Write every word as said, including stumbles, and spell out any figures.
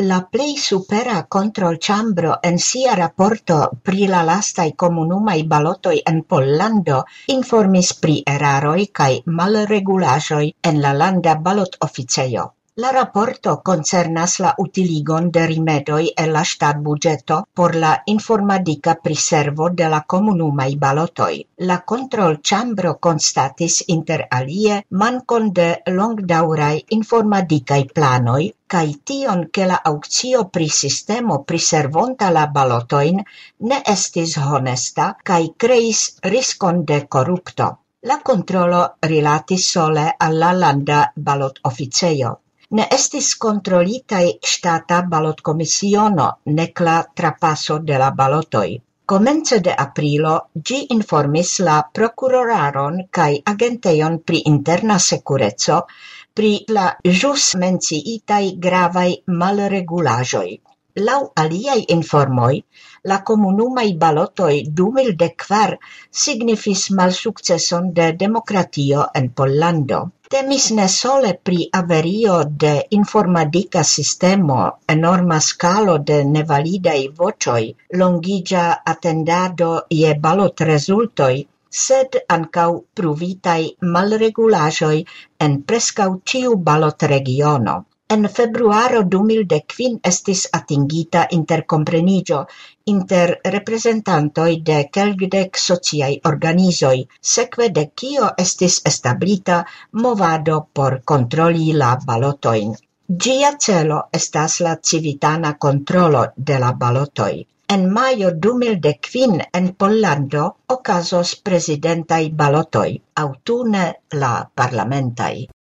La plej supera kontrolĉambro en sia raporto pri la lastaj komunumaj balotoj en Pollando informis pri eraroj kaj malregulaĵoj en la landa balotoficejo. La raporto concernas la utiligon de rimedoj el la ŝtatbudĝeto por la informadika priservo de la komunumaj balotoj. La kontrolĉambro konstatis inter alie mankon de longdaŭraj informadikaj planoj kaj tion, ke la aŭkcio pri sistemo priservonta la balotojn ne estis honesta kaj kreis riskon de korupto. La kontrolo rilatis sole al la landa balotoficejo. Ne estis kontrolitaj ŝtata balotkomisiono nek la trapaso de la balotoj. Komence de aprilo ĝi informis la prokuroraron kaj agentejon pri interna sekureco pri la ĵus menciitaj gravaj malregulaĵoj. Laŭ aliaj informoj, la komunumaj balotoj du mil dekkvar signifis malsukceson de demokratio en Pollando. Temis ne sole pri averio de informadika sistemo, enorma skalo de nevalidaj voĉoj, longiĝa atendado je balotrezultoj, sed ankaŭ pruvitaj malregulaĵoj en preskaŭ ĉiu balotregiono. En februaro du mil dekkvin estis atingita interkompreniĝo inter reprezentantoj de kelkdek sociaj organizoj, sekve de kio estis establita movado por kontroli la balotojn. Ĝia celo estas la civitana kontrolo de la balotoj. En majo du mil dekkvin en Pollando okazos prezidentaj balotoj, aŭtune la parlamentaj.